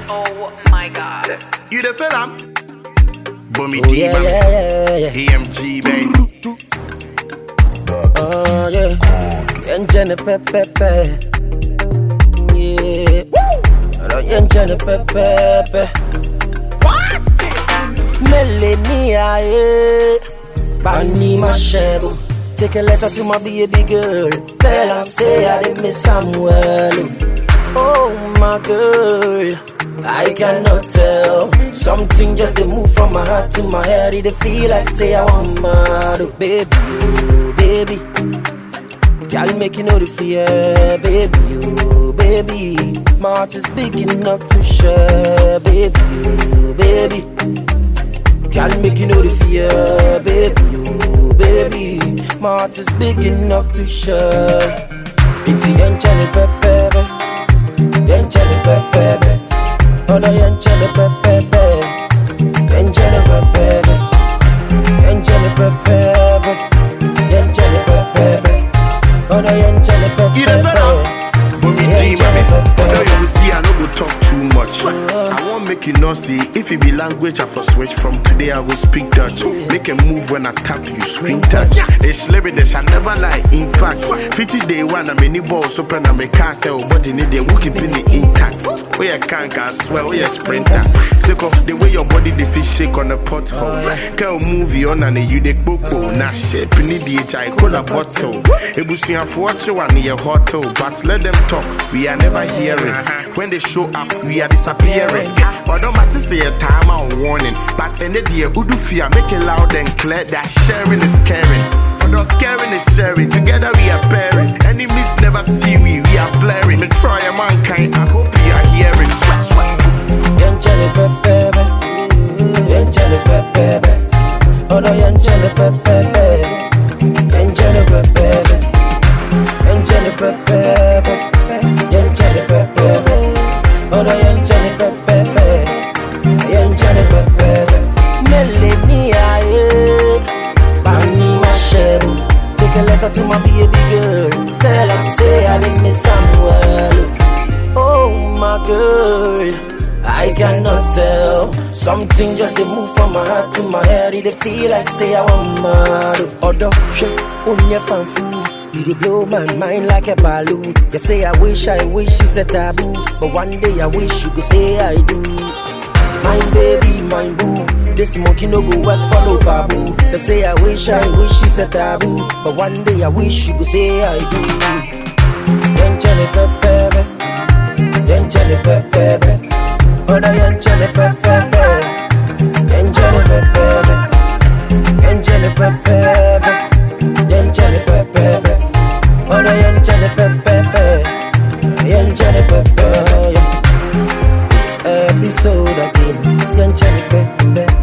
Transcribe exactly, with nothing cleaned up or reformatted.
Oh my god. You the film? Bummy Oh, D, yeah, man. yeah, yeah, yeah. A M G, baby. Oh, yeah. Yenjene pepepe. Yeah. Woo! Yenjene pepepe. What? Melania, yeah. Bani Mashebo. Take a letter to my baby girl. Tell her, say I did miss Samuel. Oh, my girl. I cannot tell. Something just they move from my heart to my head. It feel like say I want mad. Oh, baby, oh, baby. Girl, make you know the fear. Baby, oh, baby. My heart is big enough to share. Baby, oh, baby. Girl, make you know the fear. Baby, oh, baby. My heart is big enough to share. It's the Yenjene pepepe. Yenjene pepepe. Oh, the Yenjene pepepe. Yenjene pepepe. Yenjene pepepe. Yenjene pepepe. Oh, the Yenjene pepepe. You the fella? Bummy D, man. Although you will see, I no go talk too much. I won't make you not see. If it be language, I for switch from today. I will speak Dutch. Make a move when I tap you, screen touch. They slip it, they shall never lie. In fact, fifty day one, I'm any balls open. I'm a car sell, but they need a wookie pin it intact. We a can't swear, we a sprinter. Sick of the way your body the fish shake on a pothole. Girl movie on and you the boko na shit. Penny D H I call a bottle. Ebusi and watch you and your hotel. But let them talk, we are never hearing. When they show up, we are disappearing. But don't matter say a time out warning. But in the day, Udu fear, make it loud and clear that sharing is caring. But caring is sharing. Together we are pairing. Enemies never see we, we are blaring. Me try a mankind, I hope you are hearing. Sweat, sweat. Yenjene pepepe. Yenjene pepepe. Oh, the Yenjene pepepe. Yenjene pepepe. Yenjene pepepe. Yenjene pepepe. Oh, the Yenjene pepepe. Yenjene pepepe. Melania, yeah. Bani Mashebo. Take a letter to my baby girl. Tell her, say I did miss Samuel. Oh, my girl. I cannot tell. Something just they move from my heart to my head. It feel like say I want mad. Odo, shit, on your fanfu. You dey blow my mind like a balloon. You say I wish, I wish it's a taboo. But one day I wish you could say I do. My baby, my boo. This monkey no go work for no babu. They say I wish, I wish it's a taboo. But one day I wish you could say I do. Yenjene pepepe. Yenjene pepepe. Oh, the Yenjene pepepe. Yenjene pepepe. Yenjene pepepe. Yenjene pepepe. Oh, the Yenjene pepepe. Yenjene pepepe. It's episode again. Yenjene pepepe.